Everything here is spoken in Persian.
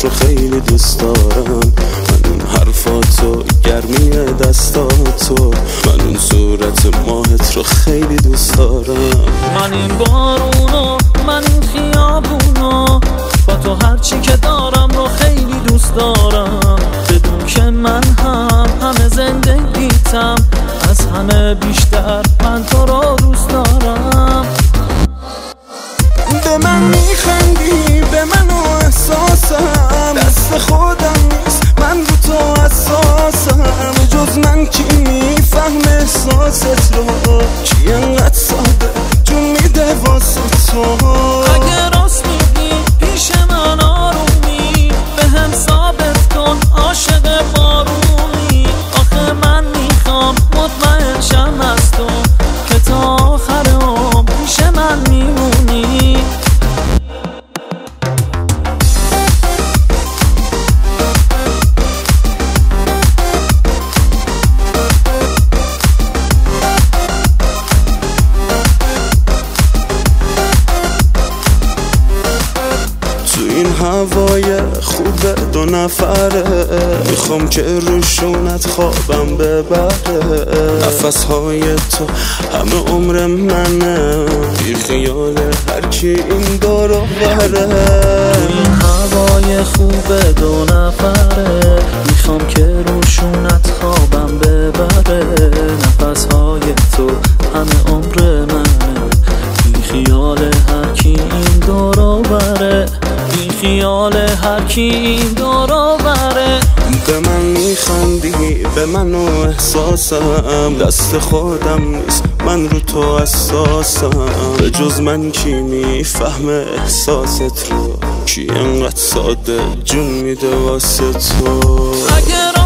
رو خیلی دوست دارم، من اون حرفاتو، گرمی دستاتو، من اون صورت ماهت رو خیلی دوست دارم. من این بارونو، من این خیابونو، با تو هرچی که دارم رو خیلی دوست دارم. بدون که من همه زندگیتم، از همه بیشتر من تو رو دوست دارم. به من میخندی، به من و احساسم، دست خودم نیست، من رو تو اساسم. جز من کی میفهم احساست رو، کی انقدر ساده جون میده واسه تو. اگه راست میگی پیش من آرومی، به هم ثابت کن عاشق بارونی. آخه من میخوام مطمئن شم از تو، که تا آخر عمر پیش من میمونی. این هوای خوبه دو نفره، میخوام که روشونت خوابم ببره. نفسهای تو همه عمر منه، بی خیال هر کی این دارو بره. این هوای خوبه دو نفره، میخوام که روشونت خوابم ببره. نفسهای تو همه عمر منه، بی خیال هر کی این دارو بره. خیال هر کی این دارو بره. به من میخندی، به من و احساسم، دست خودم نیست، من رو تو اساسم. به جز من کی میفهم احساست رو، کی انقدر ساده جون میده واسه تو. اگر